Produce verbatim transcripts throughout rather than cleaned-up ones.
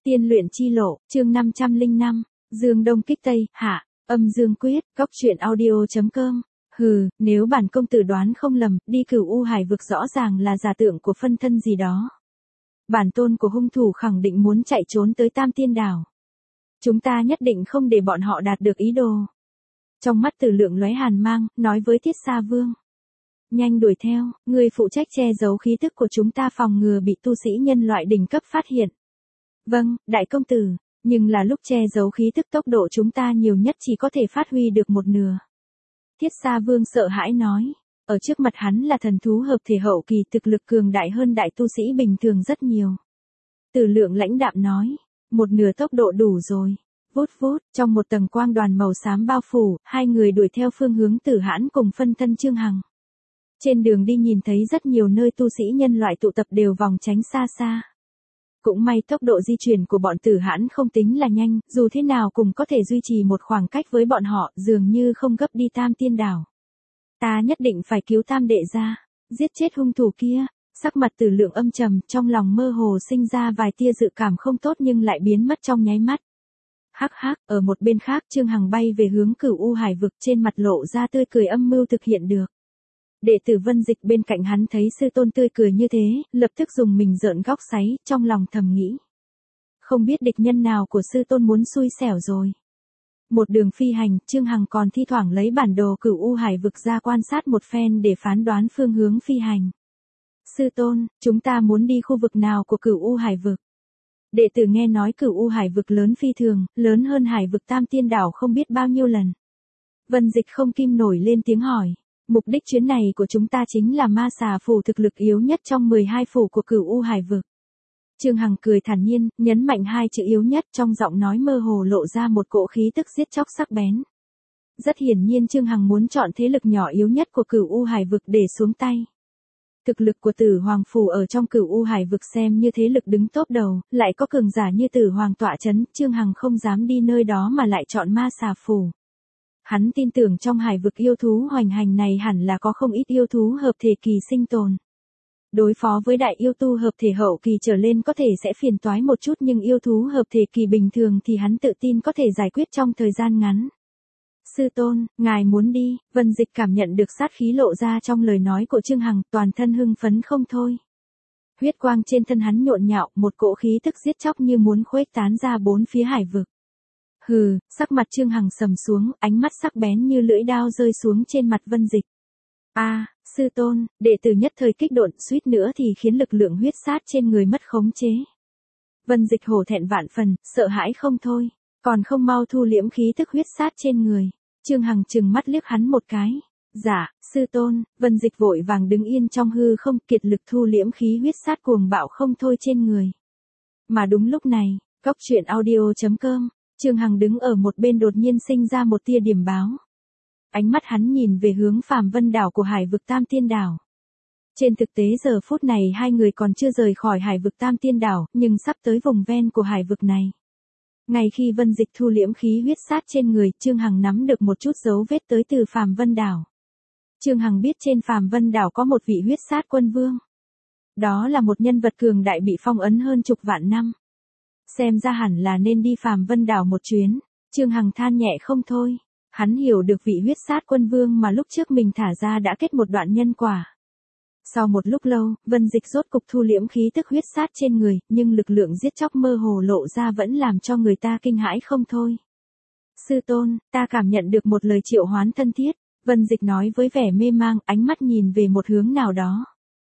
Tiên luyện chi lộ, chương năm trăm lẻ năm, Dương Đông kích Tây, hạ, âm dương quyết, góc truyện audio.com. Hừ, nếu bản công tử đoán không lầm, đi Cửu U Hải vực rõ ràng là giả tượng của phân thân gì đó. Bản tôn của hung thủ khẳng định muốn chạy trốn tới Tam Tiên Đảo. Chúng ta nhất định không để bọn họ đạt được ý đồ. Trong mắt Tử Lượng lóe hàn mang, nói với Thiết Sa Vương. Nhanh đuổi theo, người phụ trách che giấu khí tức của chúng ta phòng ngừa bị tu sĩ nhân loại đỉnh cấp phát hiện. Vâng, đại công tử, nhưng là lúc che giấu khí tức tốc độ chúng ta nhiều nhất chỉ có thể phát huy được một nửa. Thiết Sa Vương sợ hãi nói, ở trước mặt hắn là thần thú hợp thể hậu kỳ thực lực cường đại hơn đại tu sĩ bình thường rất nhiều. Tử Lượng lãnh đạm nói, một nửa tốc độ đủ rồi. Vút vút, trong một tầng quang đoàn màu xám bao phủ, hai người đuổi theo phương hướng Tử Hãn cùng phân thân Trương Hằng. Trên đường đi nhìn thấy rất nhiều nơi tu sĩ nhân loại tụ tập đều vòng tránh xa xa. Cũng may tốc độ di chuyển của bọn Tử Hãn không tính là nhanh, dù thế nào cũng có thể duy trì một khoảng cách với bọn họ, dường như không gấp đi Tam Tiên Đảo. Ta nhất định phải cứu Tam đệ ra, giết chết hung thủ kia. Sắc mặt Tử Lượng âm trầm, trong lòng mơ hồ sinh ra vài tia dự cảm không tốt nhưng lại biến mất trong nháy mắt. Hắc hắc, ở một bên khác Trương Hằng bay về hướng Cửu U Hải vực, trên mặt lộ ra tươi cười âm mưu thực hiện được. Đệ tử Vân Dịch bên cạnh hắn thấy sư tôn tươi cười như thế, lập tức dùng mình rợn góc sáy, trong lòng thầm nghĩ. Không biết địch nhân nào của sư tôn muốn xui xẻo rồi. Một đường phi hành, Trương Hằng còn thi thoảng lấy bản đồ Cửu U Hải vực ra quan sát một phen để phán đoán phương hướng phi hành. Sư tôn, chúng ta muốn đi khu vực nào của Cửu U Hải vực? Đệ tử nghe nói Cửu U Hải vực lớn phi thường, lớn hơn Hải vực Tam Tiên Đảo không biết bao nhiêu lần. Vân Dịch không kim nổi lên tiếng hỏi. Mục đích chuyến này của chúng ta chính là ma xà phủ thực lực yếu nhất trong mười hai phủ của Cửu U Hải vực. Trương Hằng cười thản nhiên, nhấn mạnh hai chữ yếu nhất, trong giọng nói mơ hồ lộ ra một cỗ khí tức giết chóc sắc bén. Rất hiển nhiên Trương Hằng muốn chọn thế lực nhỏ yếu nhất của Cửu U Hải vực để xuống tay. Thực lực của Tử Hoàng phủ ở trong Cửu U Hải vực xem như thế lực đứng top đầu, lại có cường giả như Tử Hoàng tọa chấn, Trương Hằng không dám đi nơi đó mà lại chọn ma xà phủ. Hắn tin tưởng trong hải vực yêu thú hoành hành này hẳn là có không ít yêu thú hợp thể kỳ sinh tồn. Đối phó với đại yêu tu hợp thể hậu kỳ trở lên có thể sẽ phiền toái một chút nhưng yêu thú hợp thể kỳ bình thường thì hắn tự tin có thể giải quyết trong thời gian ngắn. Sư tôn, ngài muốn đi, Vân Dịch cảm nhận được sát khí lộ ra trong lời nói của Trương Hằng, toàn thân hưng phấn không thôi. Huyết quang trên thân hắn nhộn nhạo, một cỗ khí tức giết chóc như muốn khuếch tán ra bốn phía hải vực. Hừ, sắc mặt Trương Hằng sầm xuống, ánh mắt sắc bén như lưỡi đao rơi xuống trên mặt Vân Dịch. A, à, sư tôn, đệ tử nhất thời kích động, suýt nữa thì khiến lực lượng huyết sát trên người mất khống chế. Vân Dịch hổ thẹn vạn phần, sợ hãi không thôi, còn không mau thu liễm khí tức huyết sát trên người. Trương Hằng trừng mắt liếc hắn một cái. Dạ, sư tôn, Vân Dịch vội vàng đứng yên trong hư không, kiệt lực thu liễm khí huyết sát cuồng bạo không thôi trên người. Mà đúng lúc này, góc truyện audio.com. Trương Hằng đứng ở một bên đột nhiên sinh ra một tia điểm báo. Ánh mắt hắn nhìn về hướng Phàm Vân Đảo của hải vực Tam Tiên Đảo. Trên thực tế giờ phút này hai người còn chưa rời khỏi hải vực Tam Tiên Đảo, nhưng sắp tới vùng ven của hải vực này. Ngay khi Vân Dịch thu liễm khí huyết sát trên người, Trương Hằng nắm được một chút dấu vết tới từ Phàm Vân Đảo. Trương Hằng biết trên Phàm Vân Đảo có một vị huyết sát quân vương. Đó là một nhân vật cường đại bị phong ấn hơn chục vạn năm. Xem ra hẳn là nên đi Phàm Vân Đảo một chuyến. Trương Hằng than nhẹ không thôi. Hắn hiểu được vị huyết sát quân vương mà lúc trước mình thả ra đã kết một đoạn nhân quả. Sau một lúc lâu, Vân Dịch rốt cục thu liễm khí tức huyết sát trên người, nhưng lực lượng giết chóc mơ hồ lộ ra vẫn làm cho người ta kinh hãi không thôi. Sư tôn, ta cảm nhận được một lời triệu hoán thân thiết. Vân Dịch nói với vẻ mê mang, ánh mắt nhìn về một hướng nào đó.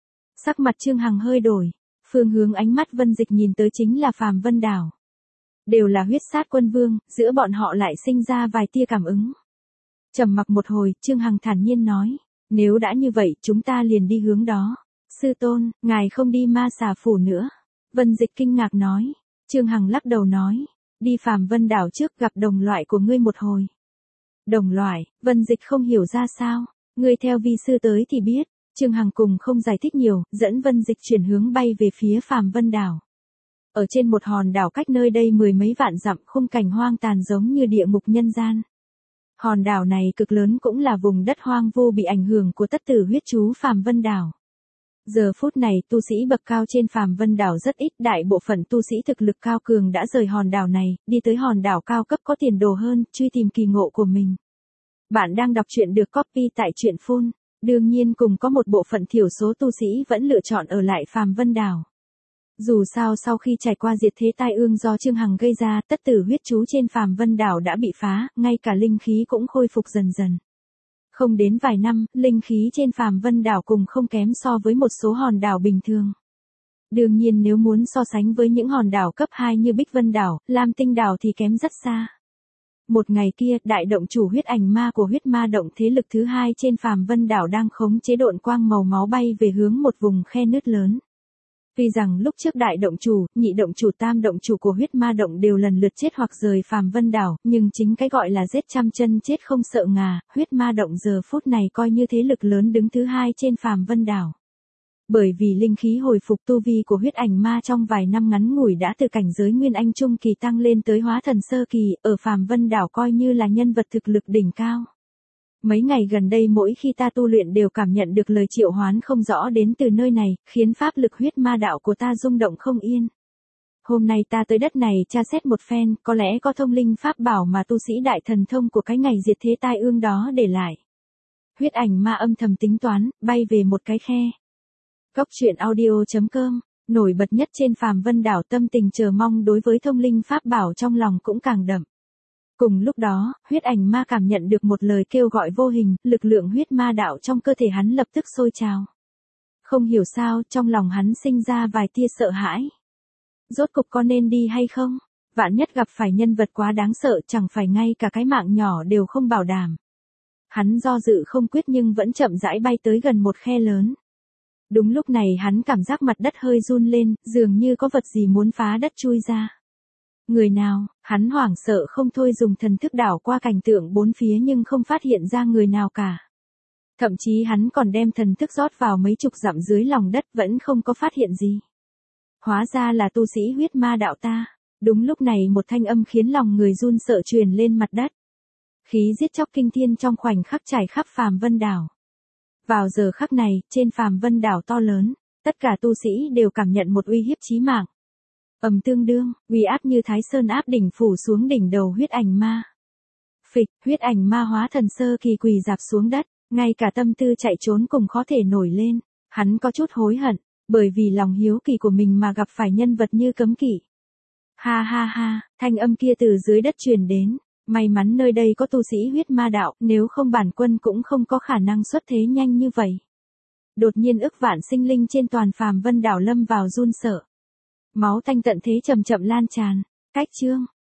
Sắc mặt Trương Hằng hơi đổi. Phương hướng ánh mắt Vân Dịch nhìn tới chính là Phàm Vân Đảo. Đều là huyết sát quân vương, giữa bọn họ lại sinh ra vài tia cảm ứng. Trầm mặc một hồi, Trương Hằng thản nhiên nói, nếu đã như vậy, chúng ta liền đi hướng đó. Sư tôn, ngài không đi ma xà phủ nữa. Vân Dịch kinh ngạc nói. Trương Hằng lắc đầu nói, đi Phàm Vân Đảo trước gặp đồng loại của ngươi một hồi. Đồng loại, Vân Dịch không hiểu ra sao, ngươi theo vi sư tới thì biết. Trương Hằng cùng không giải thích nhiều, dẫn Vân Dịch chuyển hướng bay về phía Phàm Vân Đảo. Ở trên một hòn đảo cách nơi đây mười mấy vạn dặm, khung cảnh hoang tàn giống như địa ngục nhân gian. Hòn đảo này cực lớn cũng là vùng đất hoang vu bị ảnh hưởng của tất tử huyết chú Phàm Vân Đảo. Giờ phút này tu sĩ bậc cao trên Phàm Vân đảo rất ít, đại bộ phận tu sĩ thực lực cao cường đã rời hòn đảo này, đi tới hòn đảo cao cấp có tiền đồ hơn, truy tìm kỳ ngộ của mình. Bạn đang đọc truyện được copy tại truyện phun. Đương nhiên cùng có một bộ phận thiểu số tu sĩ vẫn lựa chọn ở lại Phàm Vân đảo. Dù sao sau khi trải qua diệt thế tai ương do Trương Hằng gây ra, tất tử huyết chú trên Phàm Vân đảo đã bị phá, ngay cả linh khí cũng khôi phục dần dần. Không đến vài năm, linh khí trên Phàm Vân đảo cùng không kém so với một số hòn đảo bình thường. Đương nhiên nếu muốn so sánh với những hòn đảo cấp hai như Bích Vân đảo, Lam Tinh đảo thì kém rất xa. Một ngày kia, đại động chủ huyết ảnh ma của huyết ma động thế lực thứ hai trên Phàm Vân đảo đang khống chế độn quang màu máu bay về hướng một vùng khe nứt lớn. Tuy rằng lúc trước đại động chủ, nhị động chủ, tam động chủ của huyết ma động đều lần lượt chết hoặc rời Phàm Vân đảo, nhưng chính cái gọi là giết trăm chân chết không sợ ngà, huyết ma động giờ phút này coi như thế lực lớn đứng thứ hai trên Phàm Vân đảo. Bởi vì linh khí hồi phục, tu vi của huyết ảnh ma trong vài năm ngắn ngủi đã từ cảnh giới nguyên anh trung kỳ tăng lên tới hóa thần sơ kỳ, ở Phàm Vân đảo coi như là nhân vật thực lực đỉnh cao. Mấy ngày gần đây mỗi khi ta tu luyện đều cảm nhận được lời triệu hoán không rõ đến từ nơi này, khiến pháp lực huyết ma đạo của ta rung động không yên. Hôm nay ta tới đất này tra xét một phen, có lẽ có thông linh pháp bảo mà tu sĩ đại thần thông của cái ngày diệt thế tai ương đó để lại. Huyết ảnh ma âm thầm tính toán, bay về một cái khe. Góc truyện audio chấm com, nổi bật nhất trên Phàm Vân đảo, tâm tình chờ mong đối với thông linh pháp bảo trong lòng cũng càng đậm. Cùng lúc đó, huyết ảnh ma cảm nhận được một lời kêu gọi vô hình, lực lượng huyết ma đạo trong cơ thể hắn lập tức sôi trào. Không hiểu sao, trong lòng hắn sinh ra vài tia sợ hãi. Rốt cục có nên đi hay không? Vạn nhất gặp phải nhân vật quá đáng sợ, chẳng phải ngay cả cái mạng nhỏ đều không bảo đảm. Hắn do dự không quyết nhưng vẫn chậm rãi bay tới gần một khe lớn. Đúng lúc này hắn cảm giác mặt đất hơi run lên, dường như có vật gì muốn phá đất chui ra. Người nào? Hắn hoảng sợ không thôi dùng thần thức đảo qua cảnh tượng bốn phía nhưng không phát hiện ra người nào cả. Thậm chí hắn còn đem thần thức rót vào mấy chục dặm dưới lòng đất vẫn không có phát hiện gì. Hóa ra là tu sĩ huyết ma đạo ta. Đúng lúc này một thanh âm khiến lòng người run sợ truyền lên mặt đất. Khí giết chóc kinh thiên trong khoảnh khắc trải khắp Phàm Vân đảo. Vào giờ khắc này, trên Phàm Vân đảo to lớn, tất cả tu sĩ đều cảm nhận một uy hiếp chí mạng. Ầm tương đương, uy áp như Thái Sơn áp đỉnh phủ xuống đỉnh đầu huyết ảnh ma. Phịch, huyết ảnh ma hóa thần sơ kỳ quỳ rạp xuống đất, ngay cả tâm tư chạy trốn cũng khó thể nổi lên. Hắn có chút hối hận, bởi vì lòng hiếu kỳ của mình mà gặp phải nhân vật như cấm kỵ. Ha ha ha, thanh âm kia từ dưới đất truyền đến. May mắn nơi đây có tu sĩ huyết ma đạo, nếu không bản quân cũng không có khả năng xuất thế nhanh như vậy. Đột nhiên ức vạn sinh linh trên toàn Phàm Vân đảo lâm vào run sợ. Máu tanh tận thế chậm chậm lan tràn. Cách chương,